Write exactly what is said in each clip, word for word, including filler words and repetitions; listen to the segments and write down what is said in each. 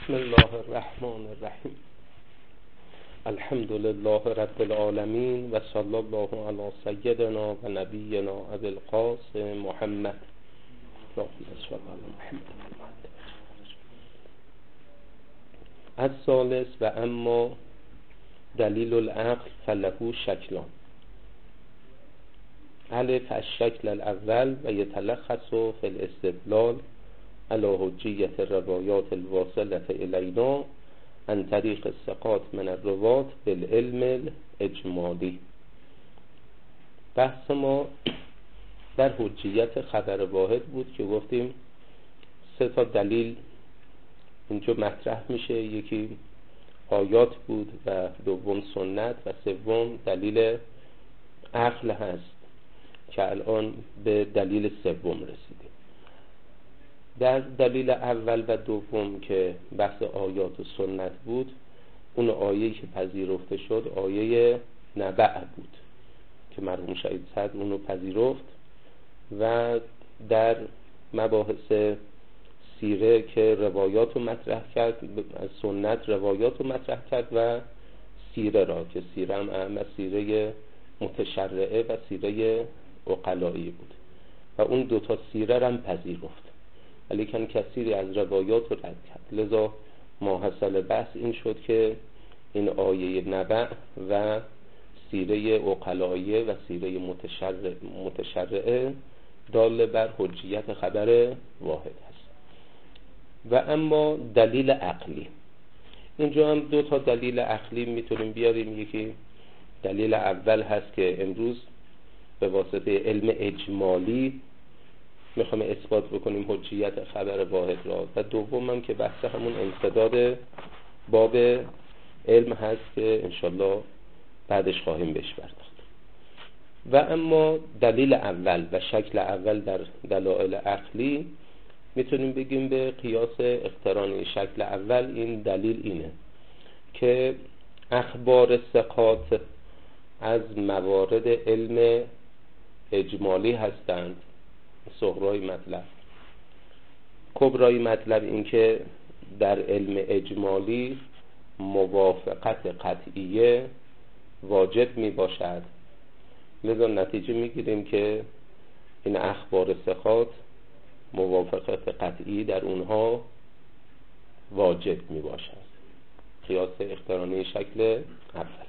بسم الله الرحمن الرحیم. الحمد لله رب العالمین و صلی الله علی سیدنا و نبینا ابی القاسم محمد. از ثالث و اما دلیل العقل فله شکلان. الف الشکل الاول و یتلخص فی الاستدلال على حجیت الروایات الواصلة الینا عن طریق الثقات من الرواة بالعلم الاجمالی. بحث ما در حجیت خبر واحد بود که گفتیم سه تا دلیل اینجا مطرح میشه، یکی آیات بود و دوم سنت و سوم دلیل عقل هست که الان به دلیل سوم رسیدیم. در دلیل اول و دوم که بحث آیات و سنت بود، اون آیه‌ای که پذیرفته شد آیه نبع بود که مرحوم شهید صدر اونو پذیرفت و در مباحث سیره که روایات رو مطرح کرد، از سنت روایات رو مطرح کرد و سیره را که سیره هم اهم سیره متشرعه و سیره عقلایی بود و اون دوتا سیره هم پذیرفت، ولیکن کثیری از روایات رو رد کرد. لذا ماحصل بحث این شد که این آیه نبع و سیره عقلاییه و سیره متشرع متشرعه دال بر حجیت خبر واحد هست. و اما دلیل عقلی، اینجا هم دو تا دلیل عقلی میتونیم بیاریم. یکی دلیل اول هست که امروز به واسطه علم اجمالی میخوام اثبات بکنیم حجیت خبر واحد را، و دوم هم که بحث همون امتداد باب علم هست که انشالله بعدش خواهیم بهش پرداخت. و اما دلیل اول و شکل اول در دلایل عقلی میتونیم بگیم به قیاس اقترانی. شکل اول این دلیل اینه که اخبار ثقات از موارد علم اجمالی هستند. صغرای مطلب، کبرای مطلب این که در علم اجمالی موافقت قطعیه واجب می باشد. لذا نتیجه می گیریم که این اخبار ثقات موافقت قطعی در اونها واجب می باشد. قیاس اقترانی شکل اول.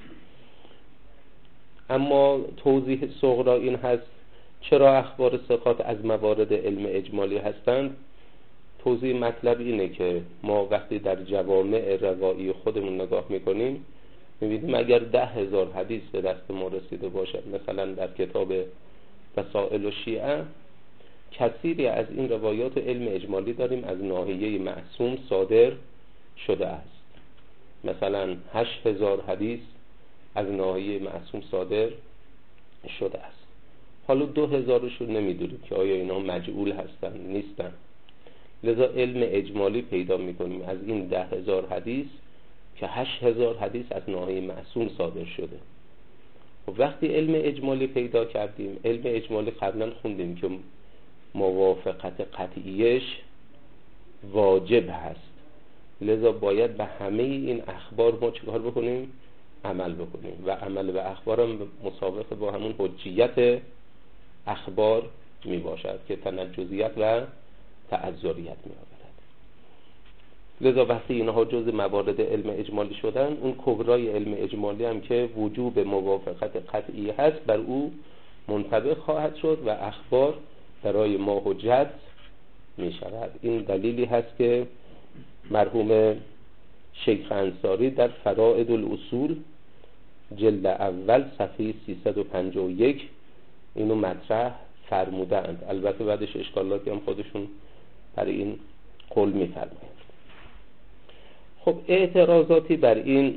اما توضیح صغرا این هست چرا اخبار ثقات از موارد علم اجمالی هستند. توضیح مطلب اینه که ما وقتی در جوامع روایی خودمون نگاه میکنیم میبینیم اگر ده هزار حدیث به دست ما رسیده باشه، مثلا در کتاب وسائل الشیعه کثیری از این روایات علم اجمالی داریم از ناحیه معصوم صادر شده است. مثلا هشت هزار حدیث از ناحیه معصوم صادر شده است. حالا دو هزارشون نمیدونیم که آیا اینا مجعول هستن نیستن. لذا علم اجمالی پیدا میکنیم از این ده هزار حدیث که هشت هزار حدیث از ناحیه معصوم صادر شده. و وقتی علم اجمالی پیدا کردیم، علم اجمالی قبلا خوندیم که موافقت قطعیش واجب هست. لذا باید به همه این اخبار ما چیکار بکنیم؟ عمل بکنیم و عمل به اخبار هم مسابق با همون حجیت اخبار می باشد که تنجزیت و تعذریت می آورد. لذا وقتی اینها جز موارد علم اجمالی شدن، اون کبرای علم اجمالی هم که وجوب موافقت قطعی هست بر او منطبق خواهد شد و اخبار برای ما حجت می شود. این دلیلی هست که مرحوم شیخ انصاری در فرائد الاصول جلد اول صفحه سیصد و پنجاه و یک اینو مطرح فرمودند. البته بعدش اشکالاتی هم خودشون برای این قول می‌فرمایند. خب اعتراضاتی بر این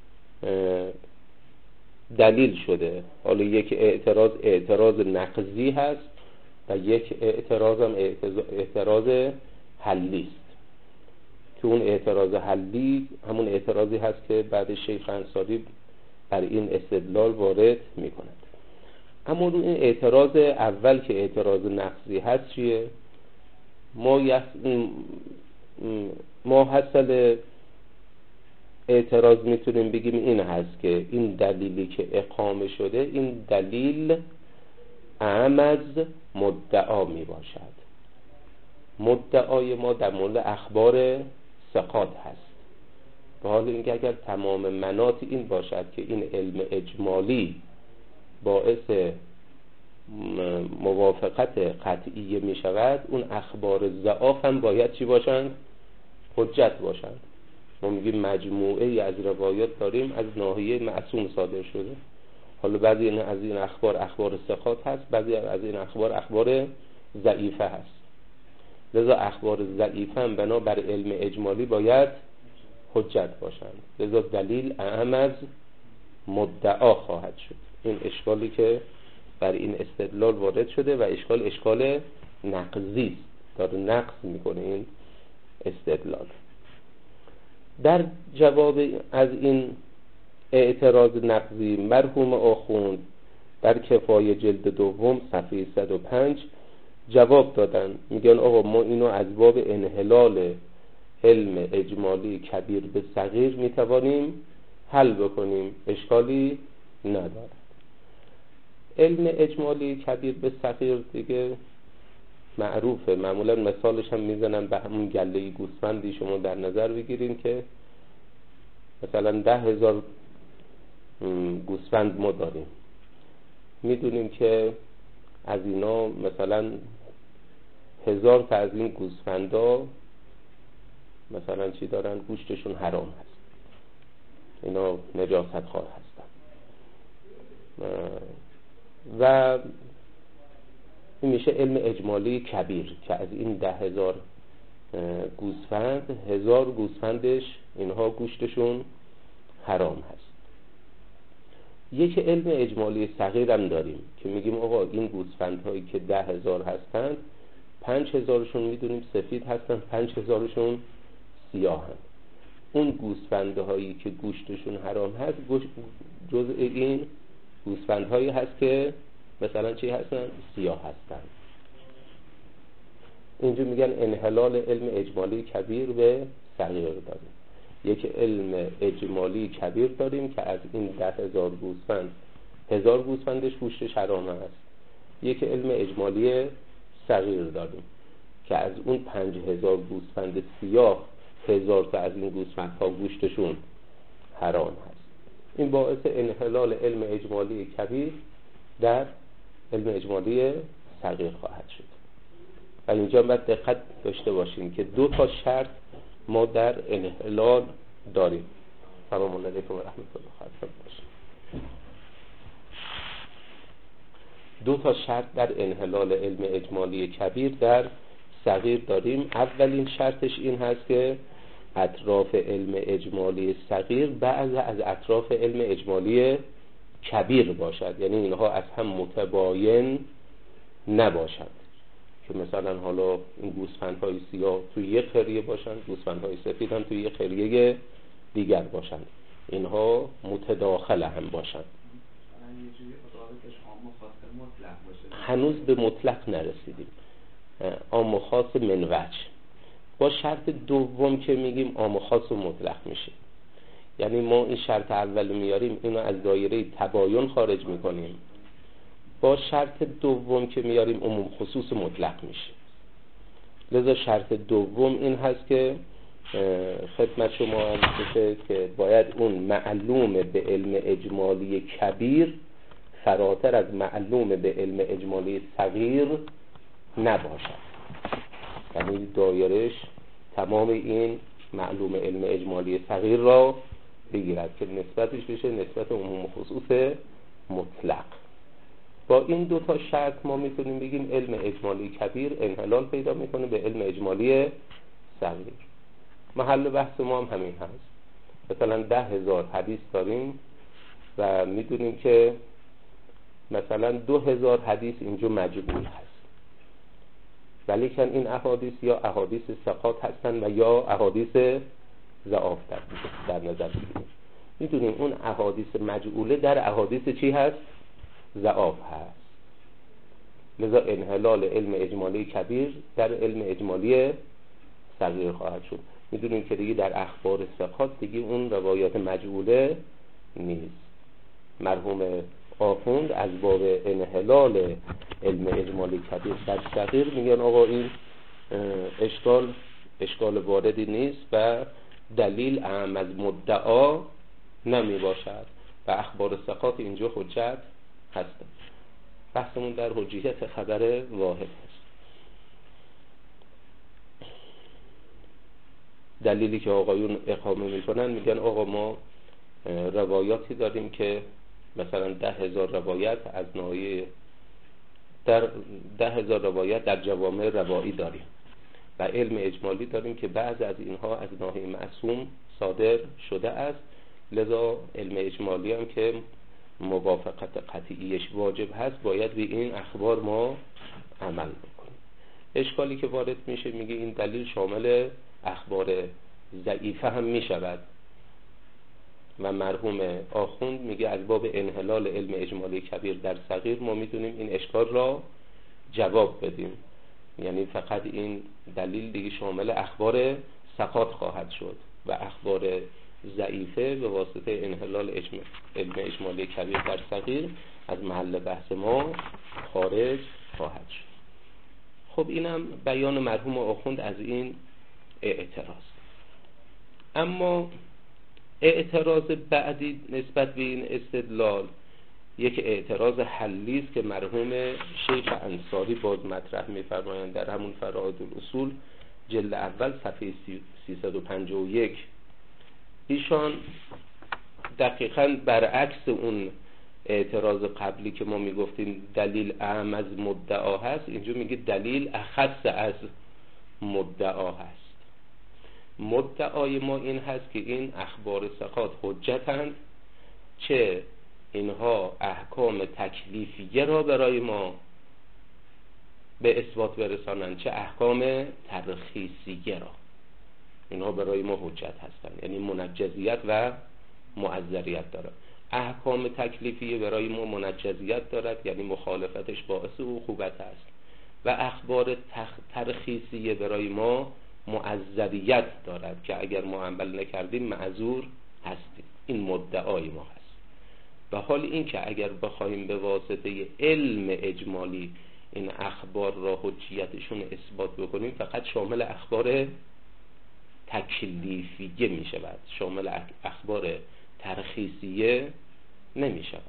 دلیل شده. حالا یک اعتراض اعتراض نقضی هست و یک اعتراض هم اعتراض حلی است که اون اعتراض حلی همون اعتراضی هست که بعد شیخ انصاری بر این استدلال وارد می‌کند. اما این اعتراض اول که اعتراض نقضی هست چیه؟ ما ما حاصل اعتراض میتونیم بگیم این هست که این دلیلی که اقامه شده این دلیل اعم از مدعا می باشد. مدعای ما در مورد اخبار ثقات هست. به حال اینکه اگر تمام مناط این باشد که این علم اجمالی باعث موافقت قطعیه می شود، اون اخبار ضعاف هم باید چی باشند؟ حجت باشند. ما میگیم مجموعه ای از روایات داریم از ناحیه معصوم صادر شده. حالا بعضی از این اخبار اخبار ثقات هست، بعضی از این اخبار اخبار ضعیفه هست. لذا اخبار ضعیفه هم بنابر علم اجمالی باید حجت باشند. لذا دلیل اعم از مدعا خواهد شد. این اشکالی که بر این استدلال وارد شده و اشکال اشکال نقضی است، داره نقض میکنه این استدلال. در جواب از این اعتراض نقضی مرحوم آخوند در کفایه جلد دوم صفحه صد و پنج جواب دادن. میگن آقا ما اینو از باب انحلال علم اجمالی کبیر به صغیر میتوانیم حل بکنیم، اشکالی نداره. علم اجمالی کبیر به صغیر دیگه معروفه، معمولا مثالش هم میزنن به همون گله گوسفندی شما در نظر بگیریم که مثلا ده هزار گوسفند ما داریم، میدونیم که از اینا مثلا هزار تا از این گوسفندا مثلا چی دارن؟ گوشتشون حرام هست، اینا نجاست خوار هستن و این میشه علم اجمالی کبیر که از این ده هزار گوسفند هزار گوسفندش اینها گوشتشون حرام هست. یک علم اجمالی صغیر هم داریم که میگیم آقا این گوسفندهایی که ده هزار هستند پنج هزارشون میدونیم سفید هستن، پنج هزارشون سیاه هستن. اون گوسفندهایی که گوشتشون حرام هست جزء این گوسفندهایی هست که مثلا چی هستن؟ سیاه هستن. اینجا میگن انحلال علم اجمالی کبیر به صغیر داریم. یک علم اجمالی کبیر داریم که از این ده هزار گوسفند هزار گوسفندش گوشتش حرام هست. یک علم اجمالی صغیر داریم که از اون پنج هزار گوسفند سیاه هزار تا از این گوسفندها گوشتشون حرام هست. این باعث انحلال علم اجمالی کبیر در علم اجمالی صغیر خواهد شد. و اینجا باید دقت داشته باشیم که دو تا شرط ما در انحلال داریم. سلام علیکم و رحمت الله خواهد باشیم. دو تا شرط در انحلال علم اجمالی کبیر در صغیر داریم. اولین شرطش این هست که اطراف علم اجمالی صغیر بعض از اطراف علم اجمالی کبیر باشد، یعنی اینها از هم متباین نباشند که مثلا حالا این گوسفندهای سیاه توی یک خریه باشند، گوسفندهای سفید هم توی یک خریه دیگر باشند، اینها متداخل هم باشند. هنوز به مطلق نرسیدیم، عام و خاص من وجه. با شرط دوم که میگیم عام و خاص و مطلق میشه، یعنی ما این شرط اول میاریم اینو از دایره تباین خارج میکنیم، با شرط دوم که میاریم عموم خصوص مطلق میشه. لذا شرط دوم این هست که خدمت شما عرض بشه که باید اون معلوم به علم اجمالی کبیر فراتر از معلوم به علم اجمالی صغیر نباشد، یعنی دایرش تمام این معلوم علم اجمالی صغیر را بگیرد که نسبتش بشه نسبت عموم خصوص مطلق. با این دو تا شرط ما میتونیم بگیم علم اجمالی کبیر انحلال پیدا میکنه به علم اجمالی صغیر. محل بحث ما هم همین هست. مثلا ده هزار حدیث داریم و میدونیم که مثلا دو هزار حدیث اینجا مجبول هست، ولی کن این احادیث یا احادیث ثقات هستن و یا احادیث ضعاف در نظر بگیریم. میدونیم اون احادیث مجعوله در احادیث چی هست؟ ضعاف هست. لذا انحلال علم اجمالی کبیر در علم اجمالی صغیر خواهد شد. میدونیم که دیگه در اخبار ثقات دیگه اون روایات مجهوله نیست. مرحوم آخوند از باب انحلال علم اجمالی کبیر در صغیر میگن آقا این اشکال اشکال واردی نیست و دلیل اعم از مدعا نمی باشد و اخبار ثقات اینجا حجت هست. بحثمون در حجیت خبر واحد هست. دلیلی که آقایون اقامه میکنن میگن آقا ما روایاتی داریم که مثلا ده هزار روایت از ناحیه در ده هزار روایت در جوامع روایی داریم و علم اجمالی داریم که بعض از اینها از ناحیه معصوم صادر شده است، لذا علم اجمالی هم که موافقت قطعیش واجب هست باید به این اخبار ما عمل بکنیم. اشکالی که وارد میشه میگه این دلیل شامل اخبار ضعیفه هم میشود و مرحوم آخوند میگه از باب انحلال علم اجمالی کبیر در صغیر ما میتونیم این اشکال را جواب بدیم، یعنی فقط این دلیل دیگه شامل اخبار ثقات خواهد شد و اخبار ضعیفه به واسطه انحلال علم اجمالی کبیر در صغیر از محل بحث ما خارج خواهد شد. خب اینم بیان مرحوم آخوند از این اعتراض. اما اعتراض بعدی نسبت به این استدلال یک اعتراض حلی است که مرحوم شیخ انصاری باز مطرح می‌فرمایند در همون فرائض الاصول جلد اول صفحه سیصد و پنجاه و یک. ایشان دقیقاً برعکس اون اعتراض قبلی که ما میگفتیم دلیل اعم از مدعا هست، اینجا میگه دلیل اخص از مدعا هست. مدعای ما این هست که این اخبار ثقات حجتند، چه اینها احکام تکلیفیه را برای ما به اثبات برسانند چه احکام ترخیصیه را، اینها برای ما حجت هستند، یعنی منجزیت و معذریت دارد. احکام تکلیفیه برای ما منجزیت دارد، یعنی مخالفتش باعث عقوبت است، و اخبار ترخیصیه برای ما معذریت دارد که اگر ما عمل نکردیم معذور هستیم. این مدعای ما هست. و حال این که اگر بخوایم به واسطه علم اجمالی این اخبار را حجیتشون اثبات بکنیم فقط شامل اخبار تکلیفیه می شود، شامل اخبار ترخیصیه نمی شود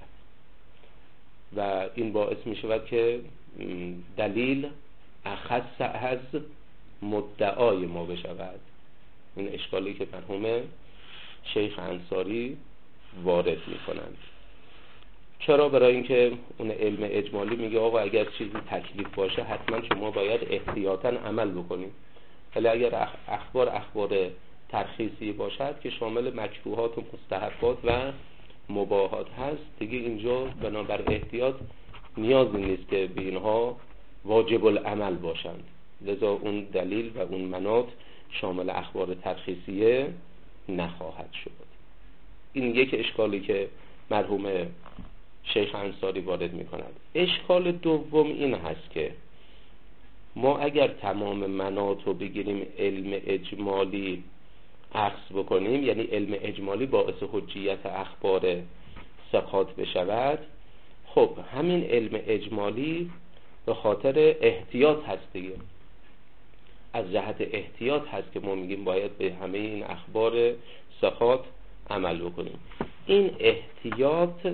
و این باعث می شود که دلیل اخص از مدعای ما بشود. این اشکالی که مرحوم شیخ انصاری وارد می کنند. چرا؟ برای اینکه اون علم اجمالی میگه آقا اگر چیزی تکلیف باشه حتما شما باید احتیاطاً عمل بکنید، ولی اگر اخبار اخبار ترخیصی باشد که شامل مکروهات و مستحبات و مباحات هست، دیگه اینجا بنابر احتیاط نیازی نیست که به اینها واجب العمل باشند، لذا اون دلیل و اون مناط شامل اخبار ترخیصیه نخواهد شد. این یک اشکالی که مرحوم شیخ انصاری وارد می کند. اشکال دوم این هست که ما اگر تمام مناط رو بگیریم علم اجمالی عکس بکنیم، یعنی علم اجمالی باعث حجیت اخبار ثقات بشود، خب همین علم اجمالی به خاطر احتیاط هست دیگه، از جهت احتیاط هست که ما میگیم باید به همه این اخبار ثقات عمل بکنیم. این احتیاط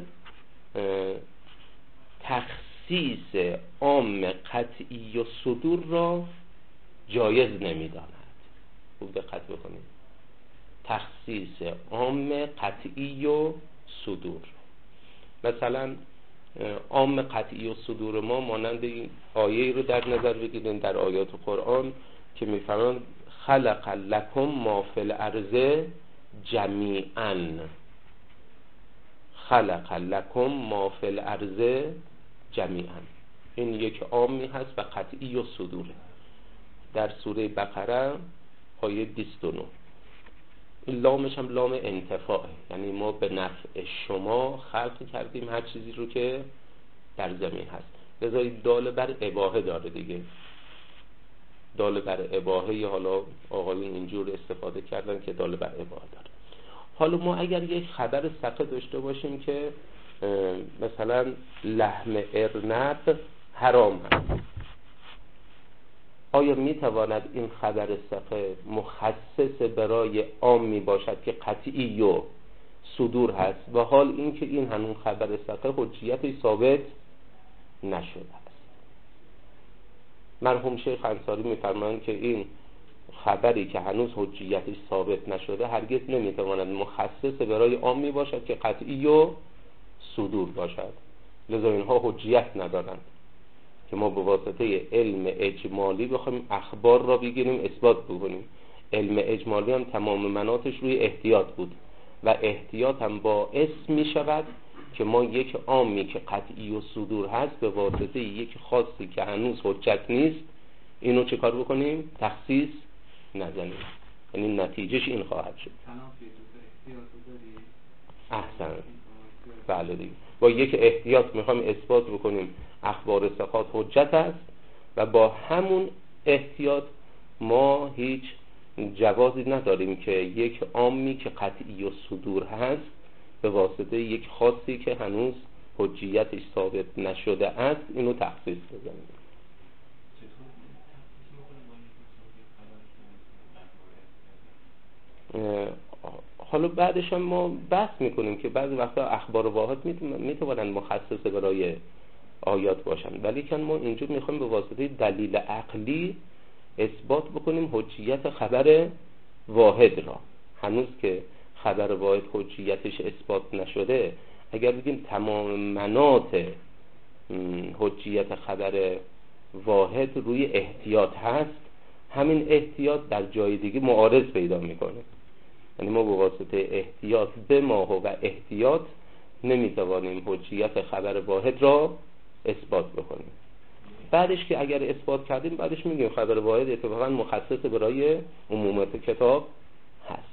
تخصیص عام قطعی و صدور را جایز نمیداند. خوب دقت بکنید، تخصیص عام قطعی و صدور. مثلا عام قطعی و صدور ما مانند این آیه رو در نظر بگیریم در آیات قرآن که میفرماند خلق لکم ما فی الارض جمیعا، خلق لکم ما فی الارض جمیعا. این یک عامی هست و قطعی و صدوره. در سوره بقره آیه بیست و نه این لامش هم لام انتفاعه، یعنی ما به نفع شما خلق کردیم هر چیزی رو که در زمین هست، لذا دال بر اباحه داره دیگه. دال بر اباحه، حالا آقایون اینجور استفاده کردن که دال بر اباحه داره. حالا ما اگر یک خبر ثقه داشته باشیم که مثلا لحم ارنب حرام هست، آیا میتواند این خبر ثقه مخصص برای عام می باشد که قطعی و صدور هست و حال اینکه این هنوز خبر ثقه حجیتی ثابت نشده است؟ مرحوم شیخ انصاری میفرمایند که این خبری که هنوز حجیتش ثابت نشده هرگز نمیتواند مخصص برای عام می باشد که قطعی و صدور باشد، لذا اینها حجیت ندارند که ما به واسطه علم اجمالی بخوایم اخبار را بگیریم اثبات بکنیم. علم اجمالی هم تمام مناطش روی احتیاط بود و احتیاط هم باعث می شود که ما یک عامی که قطعی و صدور هست به واسطه یک خاصی که هنوز حجت نیست اینو چه کار بکنیم؟ تخصیص نزنیم. یعنی نتیجهش این خواهد شد. احسن. بله دیگه، با یک احتیاط میخوایم اثبات بکنیم اخبار ثقات حجت است و با همون احتیاط ما هیچ جوازی نداریم که یک عامی که قطعی و صدور هست به واسطه یک خاصی که هنوز حجیتش ثابت نشده است اینو تخصیص بزنیم. حالا بعدش هم ما بحث میکنیم که بعضی وقتا اخبار واحد میتونن مخصص برای آیات باشن، ولی که ما اینجا میخوایم به واسطه دلیل عقلی اثبات بکنیم حجیت خبر واحد را. هنوز که خبر واحد حجیتش اثبات نشده، اگر بگیم تمام مناط حجیت خبر واحد روی احتیاط هست، همین احتیاط در جای دیگه معارض پیدا میکنه. یعنی ما به واسطه احتیاط به ما و احتیاط نمیتوانیم حجیت خبر واحد را اثبات بکنیم. بعدش که اگر اثبات کردیم بعدش میگیم خبر واحد اتفاقا مخصص برای عمومیت کتاب هست.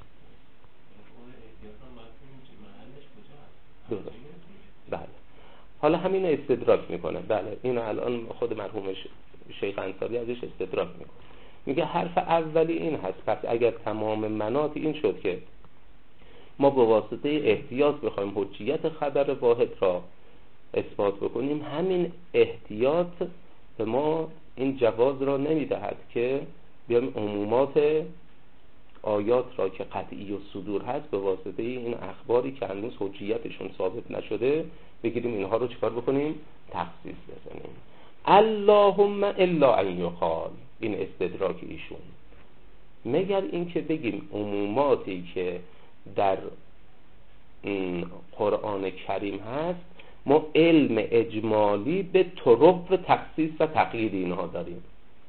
درست. بله. حالا همین استدراک میکنه. بله اینو الان خود مرحوم شیخ انصاری ازش استدراک میکنه. میگه حرف اولی این هست، پس اگر تمام مناط این شد که ما به واسطه احتیاط بخوایم حجیت خبر واحد را اثبات بکنیم، همین احتیاط به ما این جواز را نمیدهد که بیایم عمومات آیات را که قطعی و صدور هست به واسطه این اخباری که هنوز حجیتشون ثابت نشده بگیریم اینها رو چکار بکنیم؟ تخصیص بزنیم. اللهم الا ان یقال، این استدراک ایشون. مگر اینکه بگیم عموماتی که در قرآن کریم هست ما علم اجمالی به طرق تخصیص و تقیید اینها داریم،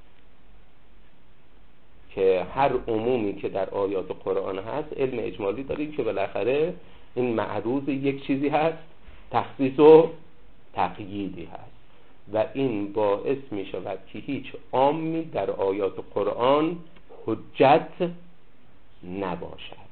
که هر عمومی که در آیات قرآن هست علم اجمالی داریم که بالاخره این معروض یک چیزی هست، تخصیص و تقییدی هست و این باعث می شود که هیچ عامی در آیات قرآن حجت نباشد.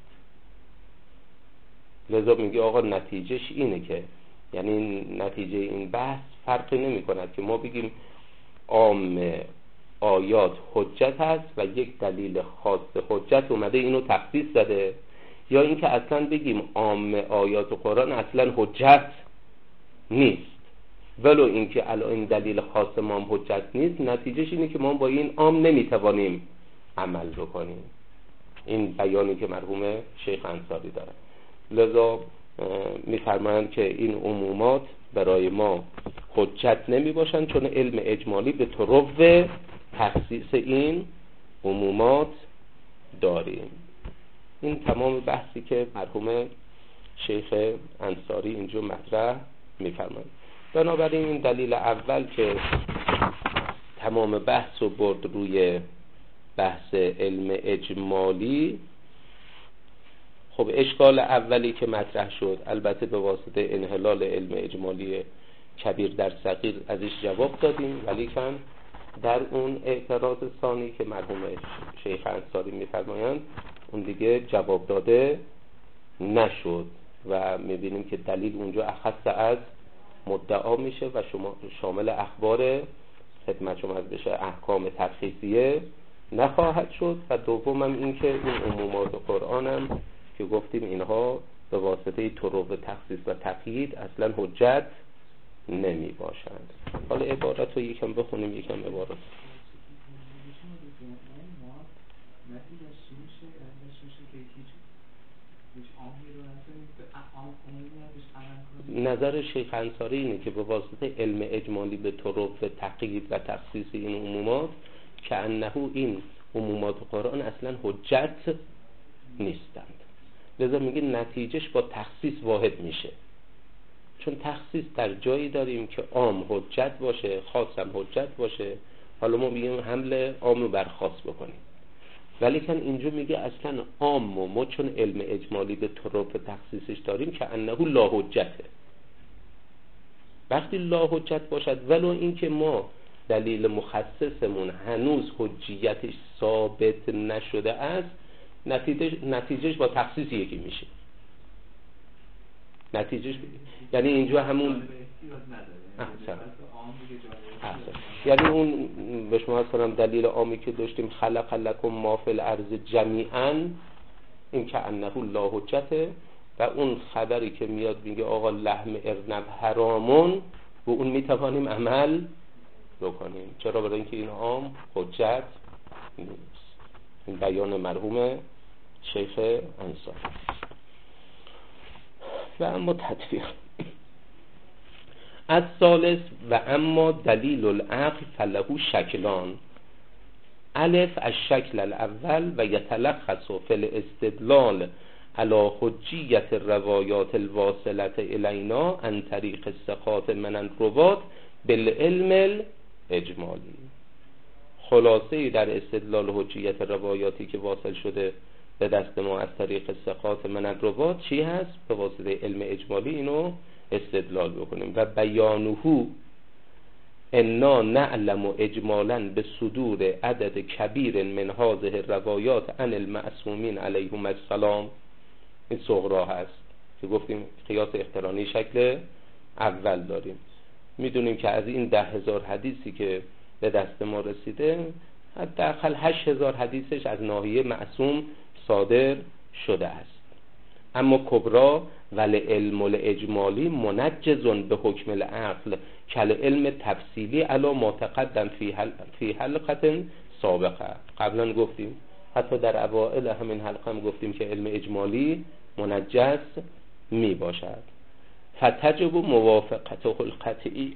لذا میگه آقا نتیجهش اینه که، یعنی نتیجه این بحث فرقی نمی کند که ما بگیم عام آیات حجت هست و یک دلیل خاص حجت اومده اینو تخصیص داده، یا اینکه اصلا بگیم عام آیات قرآن اصلا حجت نیست ولو اینکه الان این دلیل خاص ما هم حجت نیست، نتیجهش اینه که ما با این عام نمیتوانیم عمل بکنیم. این بیانی که مرحوم شیخ انصاری داره. لذا میفرمایند که این عمومات برای ما حجت نمی باشن چون علم اجمالی به طرق تخصیص این عمومات داریم. این تمام بحثی که مرحوم شیخ انصاری اینجا مطرح میفرمایند. بنابراین این دلیل اول که تمام بحث رو برد روی بحث علم اجمالی. خب اشکال اولی که مطرح شد البته به واسطه انحلال علم اجمالی کبیر در صغیر ازش جواب دادیم، ولی کن در اون اعتراض ثانی که مرحوم شیخ انصاری میفرمایند اون دیگه جواب داده نشد و میبینیم که دلیل اونجا اخص از مدعا میشه و شما شامل اخبار خدمت شما بشه احکام ترخیصیه نخواهد شد. و دومم این که این عمومات قرآن هم که گفتیم اینها به واسطه طرق تخصیص و تقیید اصلا حجت نمی باشند. حالا عبارت رو یکم بخونیم، یکم عبارت. نظر شیخ انصاری اینه که به واسطه علم اجمالی به طرق تقیید و تخصیص این عمومات که انه این عمومات قرآن اصلا حجت نیستند، لذا میگه نتیجهش با تخصیص واحد میشه. چون تخصیص در جایی داریم که عام حجت باشه، خاص هم حجت باشه، حالا ما میگیم حمل عام رو بر خاص بکنیم، ولی کن اینجا میگه اصلا عام و ما چون علم اجمالی به طرق تخصیصش داریم که انه لا حجته. وقتی لا حجت باشد ولو این که ما دلیل مخصصمون هنوز حجیتش ثابت نشده است، نتیجه نتیجهش با تخصیص یکی میشه. نتیجهش یعنی اینجا همون احسن. احسن. یعنی اون به شما کنم دلیل عامی که داشتیم خلق لکم ما فی الارض جمیعا، این که انه لا حجته، و اون خبری که میاد میگه آقا لحم ارنب حرامون، و اون میتوانیم عمل بکنیم. چرا؟ برای اینکه این عام حجت نیست. این بیان مرحوم شیخ انصاری. و اما تطبیق از ثالث و اما دلیل العقل فله شکلان. الف الشکل الاول و یتلخص فی الاستدلال علی حجیت الروایات الواصلة الینا عن طریق الثقات من الرواة بالعلم الاجمالی. خلاصه در استدلال حجیت روایاتی که واصل شده به دست ما از طریق ثقات من الرواة چی هست؟ به واسطه علم اجمالی اینو استدلال بکنیم. و بیانه انا نعلم اجمالا به صدور عدد کبیر من هذه الروایات عن المعصومین علیهم السلام. این صغرا هست که گفتیم قیاس اقترانی شکل اول داریم. میدونیم که از این ده هزار حدیثی که به دست ما رسیده حداقل هشت هزار حدیثش از ناحیه معصوم صادر شده است. اما کبرا ول علم الاجمالی منجزون به حکم العقل کل علم تفصیلی علا ما تقدم فی حل فی حلقه سابقه. قبلا گفتیم، حتی در اوائل همین حلقه هم گفتیم که علم اجمالی منجز می باشد. فتجب موافقته القطعی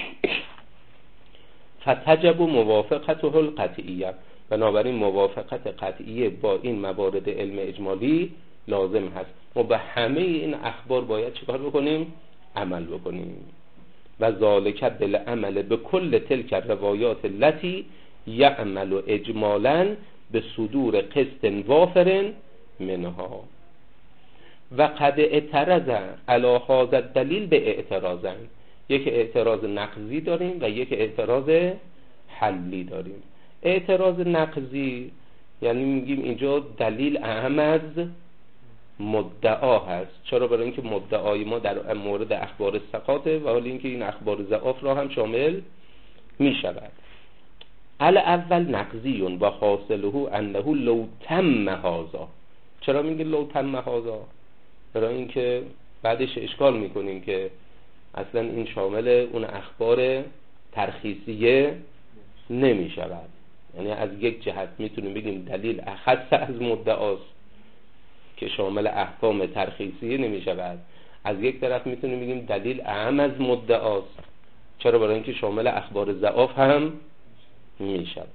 فتجب موافقته القطعیه. بنابراین موافقت قطعیه با این موارد علم اجمالی لازم هست. ما به همه این اخبار باید چیکار بکنیم؟ عمل بکنیم. و ذالک بالعمل به کل تلک روایات التي یعمل اجمالا به صدور قسط وافر منها. و قد اعترض علی هذا الدلیل به اعتراضن. یک اعتراض نقضی داریم و یک اعتراض حلی داریم. اعتراض نقضی یعنی میگیم اینجا دلیل اهم از مدعا هست. چرا؟ برای اینکه مدعای ما در مورد اخبار ثقاته و حالا اینکه این اخبار ضعاف را هم شامل می شود. الاول نقضی و حاصله انه لو تم هذا. چرا میگه لو تم هذا؟ برای اینکه بعدش اشکال میکنیم که اصلا این شامل اون اخبار ترخیصیه نمی شود. یعنی از یک جهت میتونیم بگیم دلیل اخص از مدعاست که شامل احکام ترخیصیه نمی شود. از یک طرف میتونیم بگیم دلیل اعم از مدعاست. چرا؟ برای اینکه شامل اخبار ضعاف هم می شود.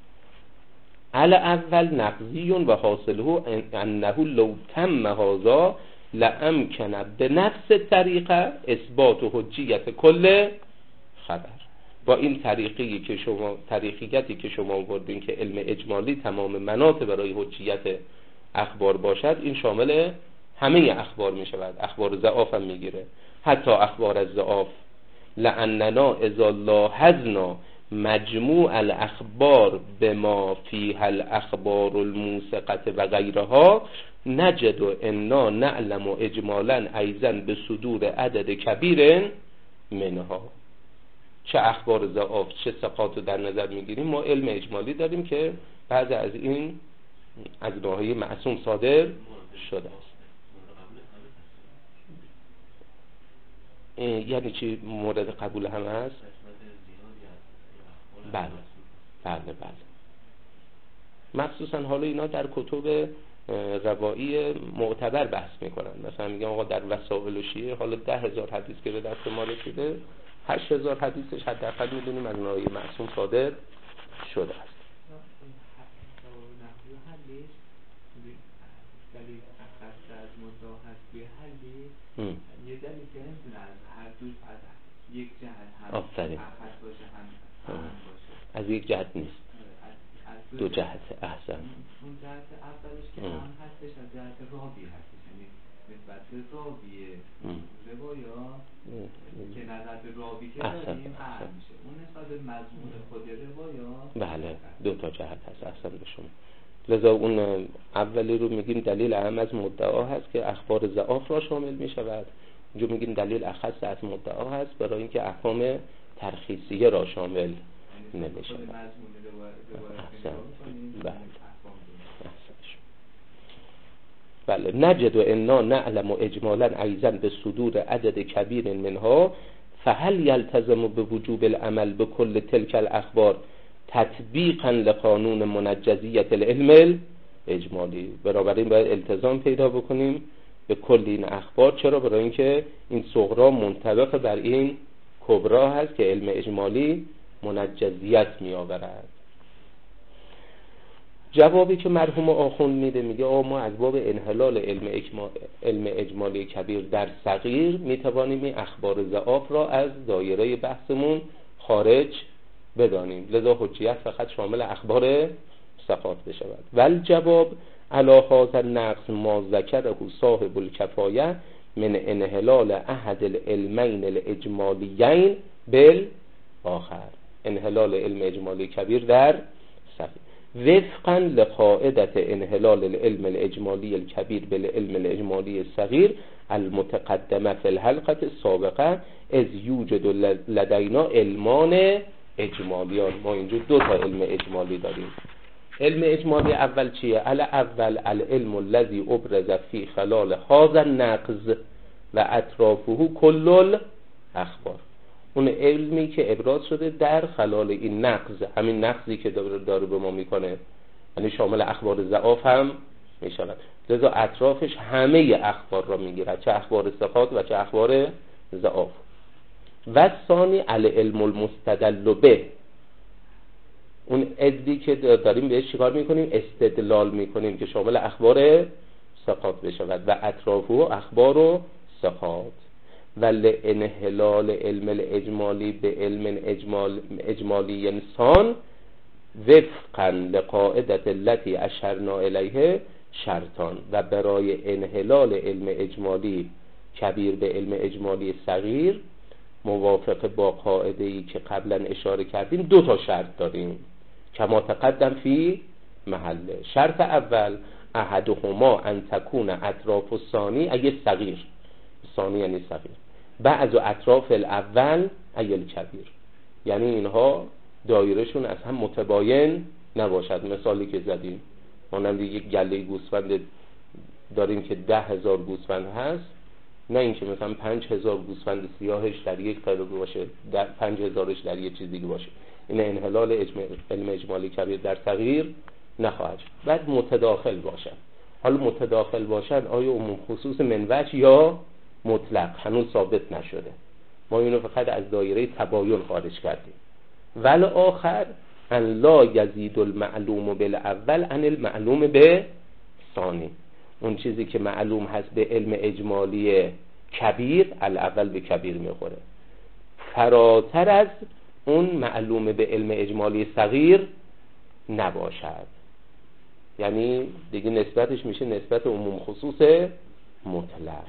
الاول نقضی و حاصله انه لو تم هذا لامکن بنفس طریقه اثبات حجیت کل خبر. با این طریقی که شما طریقیتی که شما آوردین که علم اجمالی تمام مناط برای حجیت اخبار باشد، این شامل همه اخبار می شود. اخبار ضعاف هم می گیره، حتی اخبار از ضعاف. لاننا اذا لاحظنا مجموع الاخبار بما فيها الاخبار الموثقه و غیرها نجد انا نعلم اجمالا ایضا به صدور عدد کبیر منها. چه اخبار ضعاف چه ثقات رو در نظر میگیریم، ما علم اجمالی داریم که بعضی از این از ناحیه معصوم صادر شده است. یعنی چی مورد قبول هم هست؟ بله بله بله. مخصوصا حالا اینا در کتب روایی معتبر بحث میکنن، مثلا میگن آقا در وسائل و شیعه حالا ده هزار حدیث که به دست ما رسیده، هشت هزار حدیثش حداقل میدونیم از ناحیه معصوم صادر شده است. یه دلیل که نمیتونه از هر دو از یک جهت هم آفرین باشه هم باشه، از یک جهت نیست، از دو, دو جهت. احسن. اون جهت اولش که هم هستش از جهت راوی هستش، یعنی نسبت به راوی روایات که نظر به راوی که داریم هم میشه، اون نسبت به مضمون خود روایات بله دو تا جهت هست. احسن به شما. لذا اون اولی رو میگیم دلیل اهم از مدعا هست که اخبار ضعاف را شامل میشود، اونجا میگیم دلیل اخص از مدعا هست برای اینکه احکام ترخیصیه را شامل نمیشود. بله. نجد و انا نعلم و اجمالا ایضا به صدور عدد کبیر منها فهل یلتزم به وجوب العمل به کل تلک الاخبار تطبیقا لقانون منجزیت العلم اجمالی. بنابراین باید التزام پیدا بکنیم به کل این اخبار. چرا؟ برای اینکه این صغرا منطبق بر این کبرا هست که علم اجمالی منجزیت می آورد. جوابی که مرحوم آخوند میده میگه آه ما از باب انحلال علم, اجمال علم اجمالی کبیر در صغیر میتوانیم این اخبار ضعاف را از دایره بحثمون خارج بدانیم، لذا حجیت فقط شامل اخبار ثقات بشود. ول جواب علی هذا النقص ما ذکره صاحب الکفایه من انحلال احد العلمین الاجمالیین بالآخر. انحلال علم اجمالی کبیر در صغیر وفقا لقاعدة انحلال العلم الاجمالی الكبیر بالعلم الاجمالی الصغیر المتقدمه فی الحلقه السابقه از یوجد لدینا علمان اجمالیان. ما اینجا دو تا علم اجمالی داریم. علم اجمالی اول چیه؟ ال اول العلم الذي ابرز فی خلال هذا النقض و اطرافه کل الاخبار. اون علمی که ابراز شده در خلال این نقض، همین نقضی که داره به ما میکنه، یعنی شامل اخبار ضعاف هم میشود، لذا اطرافش همه اخبار را میگیرد، چه اخبار ثقات و چه اخبار ضعاف. و ثانی العلم المستدل به، اون علمی که داریم بهش چیکار میکنیم؟ استدلال میکنیم که شامل اخبار ثقات بشود و اطرافه اخبار و ثقات. ولی انحلال علم الاجمالی به علم اجمال اجمالی انسان وفقا لقاعدة التي اشرنا الیه شرطان. و برای انحلال علم اجمالی کبیر به علم اجمالی صغیر موافق با قاعده‌ای که قبلا اشاره کردیم دو تا شرط داریم کما تقدم فی محله. شرط اول احدهما ان تکون اطراف الثانی ای صغیر، ثانی یعنی صغیر، بعض اطراف الاول ای الکبیر، یعنی اینها دایرهشون از هم متباین نباشد. مثالی که زدیم مانند یک گله گوسفند داریم که ده هزار گوسفند هست، نه اینکه مثلا پنج هزار گوسفند سیاهش در یک طریق باشه، در پنج هزارش در یک چیز دیگه باشه. این انحلال اجمال علم اجمالی کبیر در صغیر نخواهد. بعد متداخل باشن. حالا متداخل باشن آیا عموم خصوص من وجه یا مطلق هنوز ثابت نشده، ما اینو فقط از دایره تباین خارج کردیم. ولی آخر ان لا یزید المعلوم بالاول عن المعلوم به ثانی، اون چیزی که معلوم هست به علم اجمالی کبیر الاول به کبیر میخوره، فراتر از اون معلوم به علم اجمالی صغیر نباشد. یعنی دیگه نسبتش میشه نسبت عموم خصوص مطلق.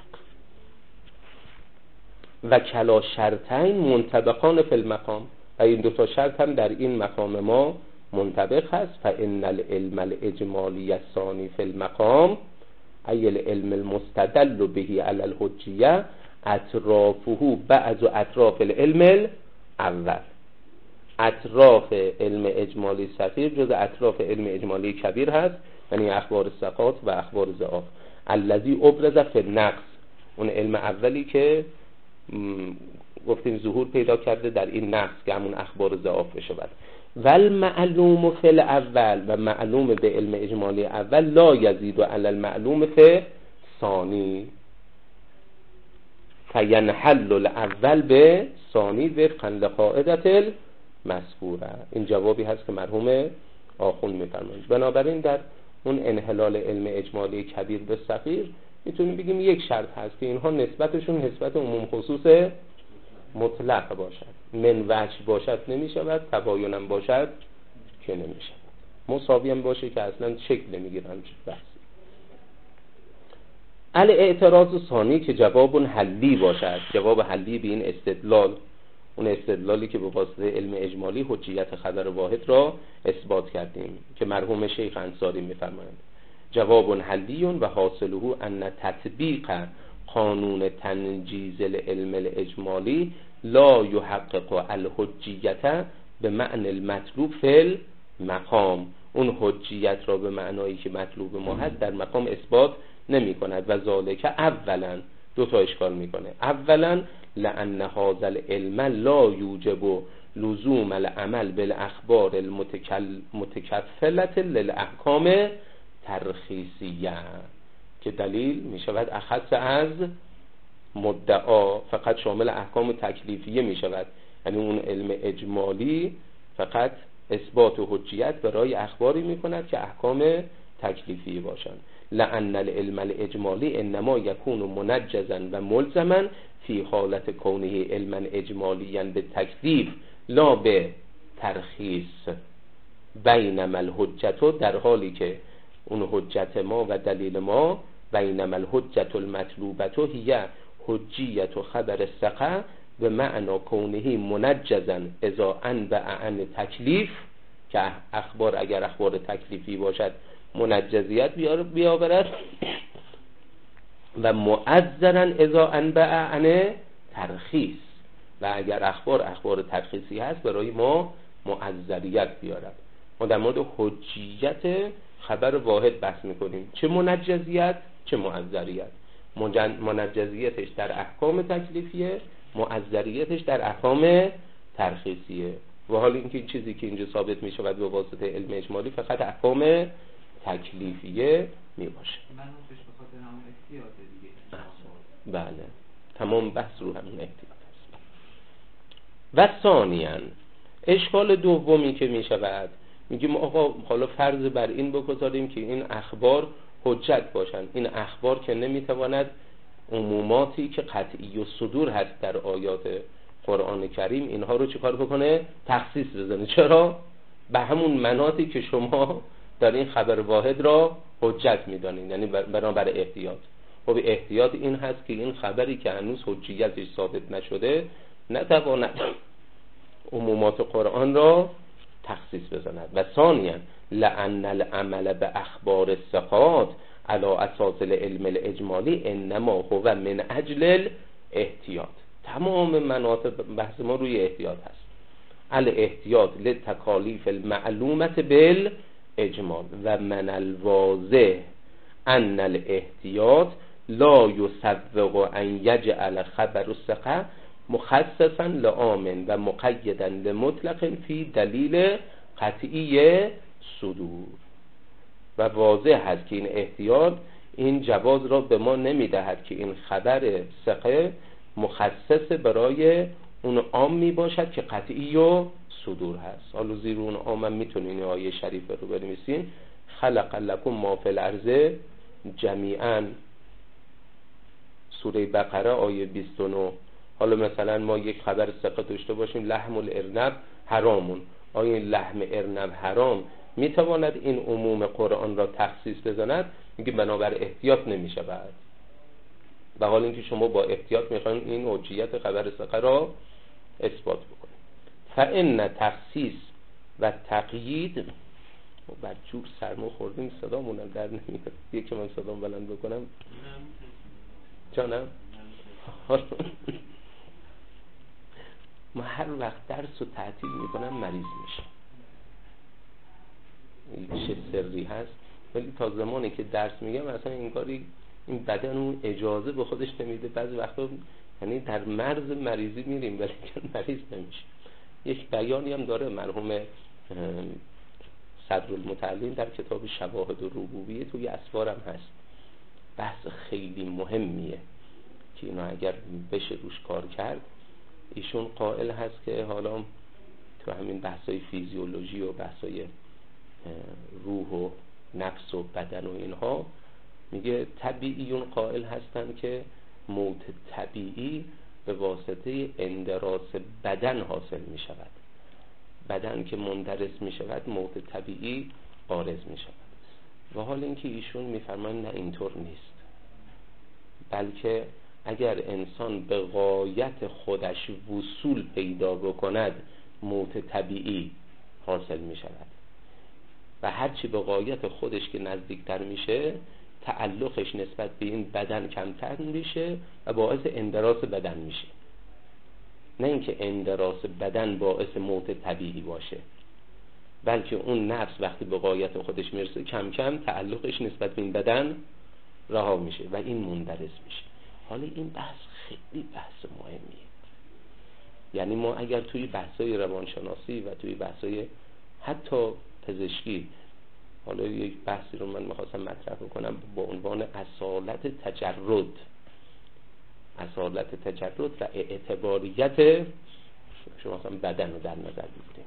و کلا شرطین منطبقان فی المقام، و این دو تا شرط هم در این مقام ما منطبق هست. فان العلم الاجمالی الثانی فی المقام ای العلم المستدل به علی الحجیه اطرافه بعض اطراف العلم اول. اطراف علم اجمالی صغیر جز اطراف علم اجمالی کبیر هست، یعنی اخبار ثقات و اخبار ضعاف. الذی ابرز فی النقص، اون علم اولی که گفتیم ظهور پیدا کرده در این نقص که همون اخبار ضعاف بشه. بعد ول معلوم فی الاول، و معلوم به علم اجمالی اول لا یزید علی المعلوم فی ثانی فینحل الاول به ثانی وفقا لقاعدة المذکوره. این جوابی هست که مرحوم آخوند میفرمایند. بنابراین در اون انحلال علم اجمالی کبیر به صغیر میتونیم بگیم یک شرط هست که اینها نسبتشون نسبت عموم خصوص مطلق باشد، من وجه باشد نمیشود، تباینم باشد که نمیشود، مساوی هم باشه که اصلا شکل نمیگیرن بحث. الاعتراض ثانی که جواب حلی باشد، جواب حلی به این استدلال، اون استدلالی که به واسطه علم اجمالی حجیت خبر واحد را اثبات کردیم که مرحوم شیخ انصاری میفرمایند جواب حلی و حاصله ان تطبیق قانون تنجیز العلم الاجمالی لا یحقق الحجیت به معنی المطلوب فی المقام. اون حجیت را به معنایی که مطلوب ما هست در مقام اثبات نمی کند. و ذالک اولا، دو تا اشکال میکنه. اولا لان هذا العلم لا یوجب لزوم العمل بالاخبار المتکفلة للاحکام ترخیصیه، که دلیل می شود اخص از مدعا، فقط شامل احکام تکلیفیه می شود. یعنی اون علم اجمالی فقط اثبات و حجیت برای اخباری می کند که احکام تکلیفی باشند. لأن العلم الاجمالی انما یکون منجزا و ملزما فی حالت کونه علما اجمالیا به تکلیف لا به ترخیص، بینما الحجت، در حالی که اون حجت ما و دلیل ما بینما الحجت المطلوبه هی حجیت خبر ثقه به معنا کونه منجزا اذا انبع عن تکلیف، که اخبار اگر اخبار تکلیفی باشد منجزیت بیاورد، و معذرا اذا انبع عن ترخیص، و اگر اخبار اخبار ترخیصی هست برای ما معذریت بیارد. ما در مورد حجیت خبر واحد بحث میکنیم، چه منجزیت چه معذریت. منجزیتش در احکام تکلیفیه، معذریتش در احکام ترخیصیه. و حال اینکه این چیزی که اینجا ثابت میشه و به واسطه علم اجمالی فقط احکام تکلیفیه میباشه. بله، تمام بحث رو همین احتیاط است. و ثانیاً اشکال دومی که میشود، میگیم آقا حالا فرض بر این بگذاریم که این اخبار حجت باشن. این اخبار که نمیتواند عموماتی که قطعی و صدور هست در آیات قرآن کریم اینها رو چیکار بکنه؟ تخصیص بزنه. چرا؟ به همون مناطی که شما در این خبر واحد را حجت میدانید، یعنی بنابر احتیاط. خب احتیاط این هست که این خبری که هنوز حجیتش ثابت نشده نتواند عمومات قرآن را تخصیص بزند. و ثانیاً لأن العمل به اخبار الثقات علی اساس العلم الاجمالی انما هو من اجل الاحتیاط. تمام مناطق بحث ما روی احتیاط هست. الاحتیاط لتکالیف المعلومه بالاجمال و من الواضح ان الاحتیاط لا یسوغ ان یجعل خبر الثقه مخصصا لعام و مقیدا لمطلق فی دلیل قطعی صدور. و واضح هست که این احتیاط این جواز را به ما نمیدهد که این خبر ثقه مخصص برای اون عام می باشد که قطعی و صدور هست. حالا زیر اون عام هم میتونین آیه شریف رو بنویسین: خلق لکم ما فی الارض جمیعا، سوره بقره آیه بیست و نه. حالا مثلا ما یک خبر ثقه داشته باشیم لحم الارنب حرامون، آیا این لحم ارنب حرام میتواند این عموم قرآن را تخصیص بزند؟ میگه بنابر احتیاط نمیشود. به حال اینکه شما با احتیاط میخواین این حجیت خبر ثقه را اثبات بکنید. فان تخصیص و تقیید بر جور سرما خوردیم صدامونم در نمیاد. یکی من صدام بلند بکنم جانم. ما هر وقت درس رو تعطیل میکنم مریض میشه. این چه سری هست؟ ولی تا زمانی که درس میگم اصلا انگاری این بدن اون اجازه به خودش نمیده. بعضی وقتا یعنی در مرز مریضی میریم ولی مریض نمیشه. یک بیانی هم داره مرحوم صدرالمتعلین در کتاب شواهد الربوبیه، توی اسوارم هست، بحث خیلی مهمیه که اینا اگر بشه روش کار کرد. ایشون قائل هست که حالا تو همین بحثای فیزیولوژی و بحثای روح و نفس و بدن و اینها، میگه طبیعیون قائل هستن که موت طبیعی به واسطه اندراس بدن حاصل می شود. بدن که مندرس می شود موت طبیعی عارض می شود. و حال اینکه ایشون میفرمان نه اینطور نیست، بلکه اگر انسان به غایت خودش وصول پیدا بکند موت طبیعی حاصل می شود و هرچی به غایت خودش که نزدیکتر میشه تعلقش نسبت به این بدن کمتر میشه و باعث اندراس بدن میشه. نه اینکه اندراس بدن باعث موت طبیعی باشه، بلکه اون نفس وقتی به غایت خودش میرسه کم کم تعلقش نسبت به این بدن رها میشه و این مندرس میشه. حالا این بحث خیلی بحث مهمیه. یعنی ما اگر توی بحثای روانشناسی و توی بحثای حتی پزشکی، حالا یک بحثی رو من میخواستم مطرح بکنم با عنوان اصالت تجرد، اصالت تجرد و اعتباریت شما مثلا بدن رو در نظر بگیریم.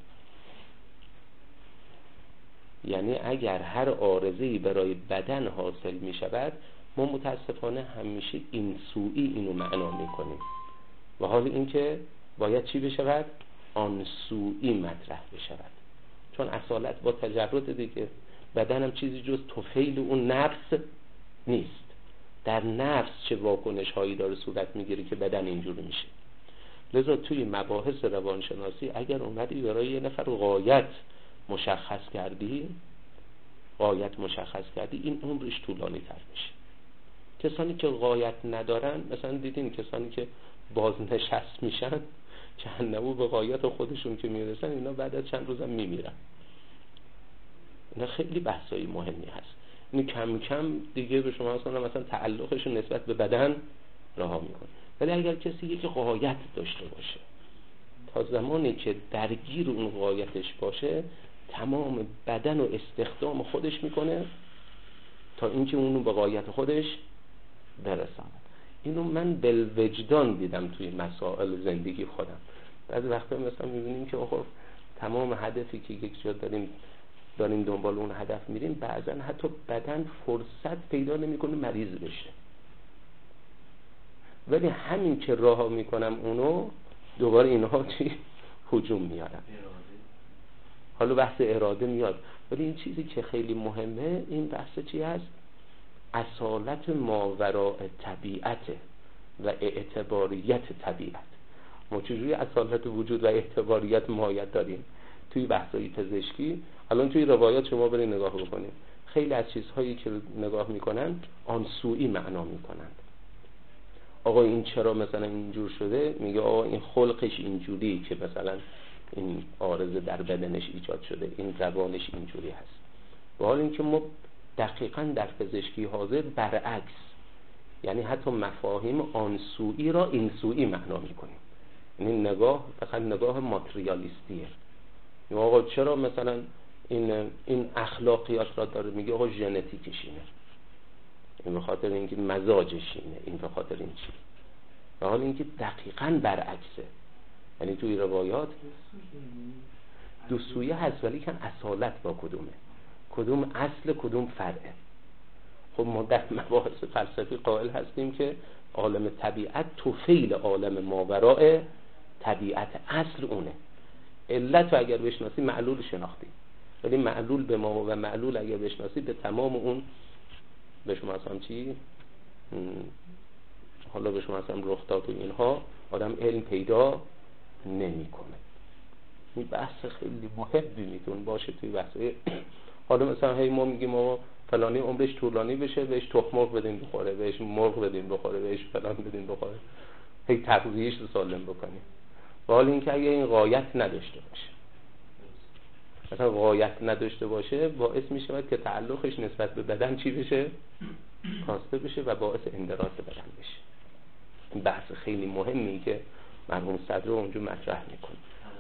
یعنی اگر هر عارضه‌ای برای بدن حاصل می شود، ما متاسفانه همیشه این سوئی اینو معنا می کنیم و حال اینکه باید چی بشود؟ آن سوئی مطرح بشود. چون اصالت با تجرد دیگه، بدن هم چیزی جز طفیل اون نفس نیست. در نفس چه واکنش هایی داره صورت میگیره که بدن اینجوری میشه. لذا توی مباحث روانشناسی اگر اومدی برای یه نفر غایت مشخص کردی غایت مشخص کردی این عمرش طولانی تر میشه. کسانی که غایت ندارن، مثلا دیدین کسانی که بازنشست میشن جهنمو به غایت خودشون که میرسن، اینا بعد از چند روزم میمیرن. اینا خیلی بحثایی مهمی هست. این کم کم دیگه به شما مثلا مثلا تعلقش نسبت به بدن رها میکنه. ولی اگر کسی یک غایت داشته باشه، تا زمانی که درگیر اون غایتش باشه تمام بدن و استخدام خودش میکنه تا اینکه اونو به غایت خودش برسونه. اینو من بالوجدان دیدم توی مسائل زندگی خودم. بعضی وقتا مثلا میبینیم که آخر تمام هدفی که یک جا داریم داریم دنبال اون هدف میریم، بعضا حتی بدن فرصت پیدا نمیکنه مریض بشه، ولی همین که رها میکنم اونو دوباره اینها چی هجوم میارن. حالا بحث اراده میاد، ولی این چیزی که خیلی مهمه این بحث چی هست؟ اصالت ماوراء طبیعت و اعتباریت طبیعت. ما چجوری اصالت وجود و اعتباریت ماهیت داریم توی بحثای پزشکی؟ الان توی روایات شما برید نگاه بکنید، خیلی از چیزهایی که نگاه میکنن آن سوئی معنا میکنن. آقا این چرا مثلا اینجور شده؟ میگه آقا این خلقش اینجوری که مثلا این عارضه در بدنش ایجاد شده، این زبانش اینجوری هست. به حال اینکه ما دقیقاً در پزشکی حاضر برعکس، یعنی حتی مفاهیم آن سوئی را این سوئی معنا میکنیم. یعنی نگاه فقط نگاه ماتریالیستیه. میگه آقا چرا مثلا این این اخلاقیات را داره؟ میگه آقا ژنتیکش اینه، این به خاطر اینکه مزاجش اینه، این به خاطر این چی. به حال اینکه دقیقاً برعکسه. یعنی توی روایات دو سویه هست، ولی کن اصالت با کدومه، کدوم اصل کدوم فرعه. خب ما در مباحث فلسفی قائل هستیم که عالم طبیعت طفیل عالم ماوراء طبیعت، اصل اونه. علت رو اگر بشناسی معلول شناختی، ولی معلول به ما و معلول اگر بشناسی به تمام اون به شما اصلا چی حالا به شما اصلا رخداد و اینها آدم علم پیدا نمی کنه. این بحث خیلی مهمی میتون باشه توی بحثای حالا مثلا هی ما میگیم ما فلانی عمرش طولانی بشه، بهش تخم مرغ بدیم بخوره، بهش مرغ بدیم بخوره، بهش فلان بدیم بخوره، هی تغذیه‌اش رو سالم بکنیم. و حال اینکه اگه این غایت نداشته باشه، مثلا غایت نداشته باشه، باعث می شود که تعلقش نسبت به بدن چی بشه؟ کاسته بشه و باعث اندراس بدن بشه. این بحث خیلی مهمی که مرحوم صدر رو اونجا مطرح میکنه.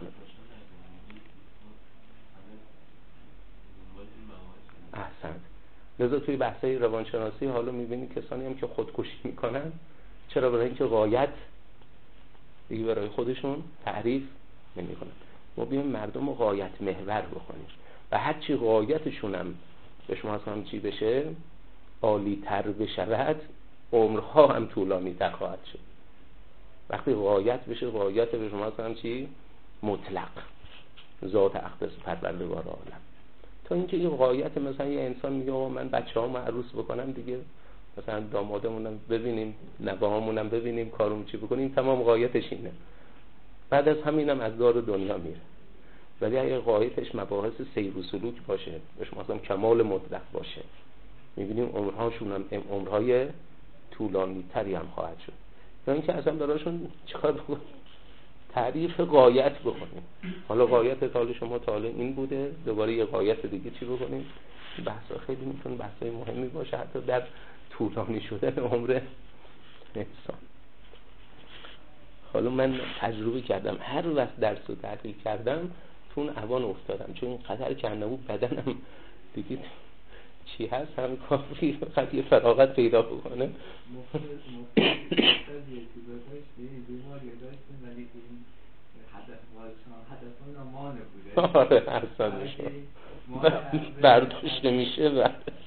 احسن. لذا توی بحثای روانشناسی حالا میبینید کسانی هم که خودکشی میکنن، چرا؟ برای اینکه غایت دیگه برای خودشون تعریف نمیکنن. ما بیایم مردم رو غایت محور بکنیم و هر چی غایتشون هم به شما هم چی بشه، عالی تر بشود، عمرها هم طولانی تر خواهد شد. وقتی غایت بشه، غایت به شما هم چی؟ مطلق، ذات اقدس پروردگار عالم. تا اینکه این غایت مثلا یه انسان میگه آقا من بچه‌هامو عروس بکنم دیگه، مثلا دامادمونم ببینیم، نوه‌هامونم ببینیم، کارمون چی بکنیم، تمام غایتش اینه. بعد از همینم از دار دنیا میره. ولی اگه غایتش مباحث سیر و سلوک باشه، به شما مثلا کمال مطلق باشه، میبینیم عمرهاشون هم عمرهای طولانی تری هم خواهد شد. یا اینکه اصلا براشون چیکار بکنیم؟ تعریف غایت بکنیم. حالا غایت تاله شما تاله این بوده، دوباره یه غایت دیگه چی بکنیم؟ بحثا خیلی میتونه بحثای مهمی باشه، حتی در طولانی شدن عمر انسان. حالا من تجربه کردم، هر وقت درس رو تعطیل کردم تو اون اوان افتادم، چون این قدر که انه بدنم دیگه چی هست هم کافی فقط یه فراغت پیدا بکنه. آره اصلا میشه برداشته میشه و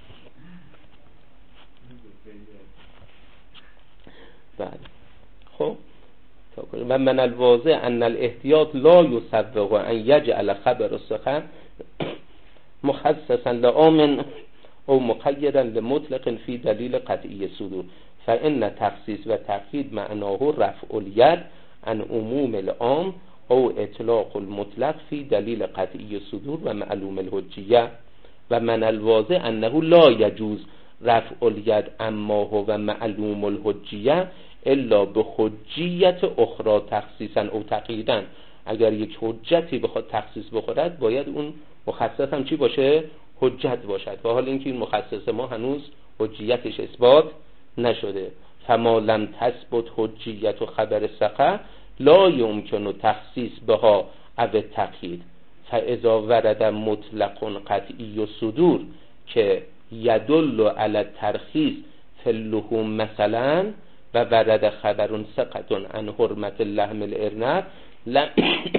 بله. خب و من الواضح ان الاحتیاط لا يسبق ان يجعل خبر السخن مخصصا لعام او مقیدا لمطلق فی دلیل قطعی صدور، فان تخصیص و تقیید معناه رفع الید عن عموم العام او اطلاق المطلق فی دلیل قطعی صدور و معلوم الحجیه. و من الواضح انه لا یجوز رفع الید اما هو معلوم الحجیه الا به حجیت اخرى تخصیصا او تقییدا. اگر یک حجتی بخواد تخصیص بخورد، باید اون مخصص هم چی باشه؟ حجت باشد. و حال اینکه این مخصص ما هنوز حجیتش اثبات نشده. فما لم تثبت حجیت و خبر ثقه لا یمکن تخصیص بها او تقیید، فاذا ورد مطلق قطعی و صدور که یدل علی الترخیص فی اللحوم مثلا و ورد خبر ثقه عن حرمت اللحم الارنب لم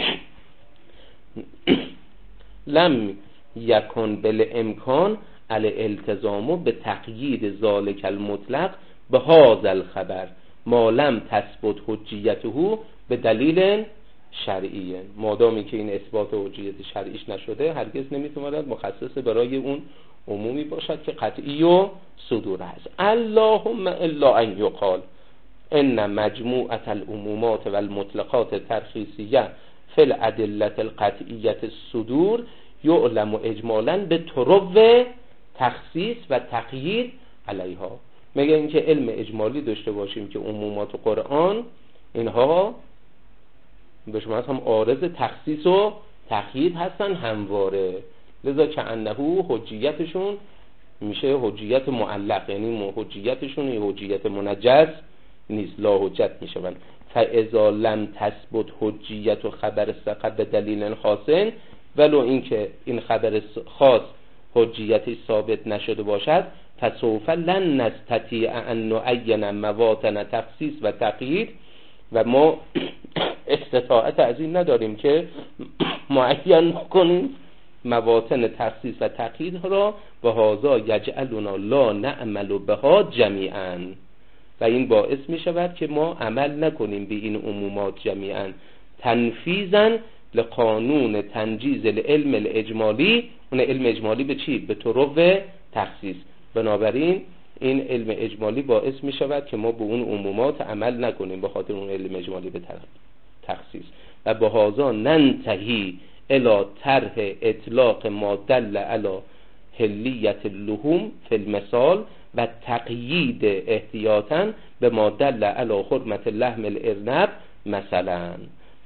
لم یکن بالامکان علی التزام به تقیید ذالک المطلق به هذا الخبر ما لم تثبت حجیته به دلیل شرعی. مادامی که این اثبات حجیت شرعیش نشده، هرگز نمیتونه مخصص برای اون عمومی باشد که قطعی و صدور است. اللهم الا ان یقال ان مجموعه العمومات و المطلقات الترخیصیه فی الادله القطعیه الصدور یعلم اجمالا به طرق تخصیص و تقیید علیها. میگه اینکه علم اجمالی داشته باشیم که عمومات قرآن اینها به شما هم عارض تخصیص و تقیید هستن همواره، لذا که انه حجیتشون میشه حجیت معلق، یعنی حجیتشون یه حجیت منجز نیست، لا حجت میشون. فاذا لم تثبت حجیت و خبر ثقه به دلیل خاصن، ولو اینکه این خبر خاص حجیتی ثابت نشده باشد، فسوف لن نستطیع ان نعین مواطن تخصیص و تقیید، و ما استطاعت از این نداریم که معین کنیم مواطن تخصیص و تقیید را، و هذا یجعلنا لا نعمل بها جمیعا، و این باعث می شود که ما عمل نکنیم به این عمومات جمیعا، تنفیذا لقانون تنجیز العلم الاجمالی. اون علم اجمالی به چی؟ به طرق تخصیص. بنابراین این علم اجمالی باعث می شود که ما به اون عمومات عمل نکنیم به خاطر اون علم اجمالی به تخصیص، و به هذا ننتهی الی طرح اطلاق ما دل علی حلیت اللحوم فی المثال و تقیید احتیاطا به ما دل علی حرمت لحم الارنب مثلا.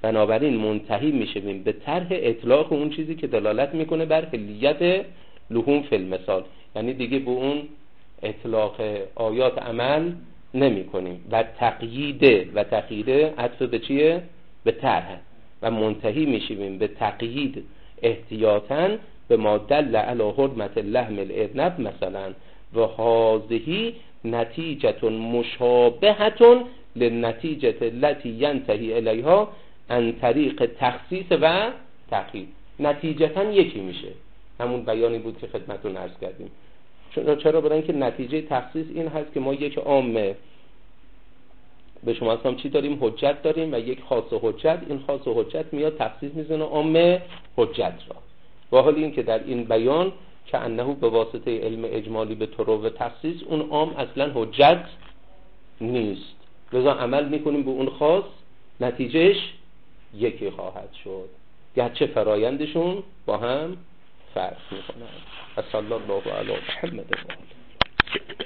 بنابراین منتهی میشیم به طرح اطلاق اون چیزی که دلالت میکنه بر حلیت لحوم فی المثال، یعنی دیگه به اون اطلاق آیات عمل نمی کنیم. و تقییده و تقییده عطف به چیه؟ به طرح. و منتهی میشیم به تقیید احتیاطاً به ما دل علی حرمت اللحم الارنب مثلا و هذه نتیجه مشابهه للنتیجه التي ينتهي الیها عن طریق تخصیص و تقیید. نتیجتاً یکی میشه، همون بیانی بود که خدمتتون عرض کردیم. چرا؟ برای اینکه نتیجه تخصیص این هست که ما یک عامه به شما اصلا چی داریم؟ حجت داریم و یک خاص حجت. این خاص حجت میاد تخصیص میزنه عامه حجت را، و حال این که در این بیان که انه به واسطه علم اجمالی به طرق و تخصیص اون عام اصلا حجت نیست، لذا عمل میکنیم به اون خاص، نتیجهش یکی خواهد شد، گرچه فرایندشون با هم فرق میکنن. صلی الله علی محمد و آله.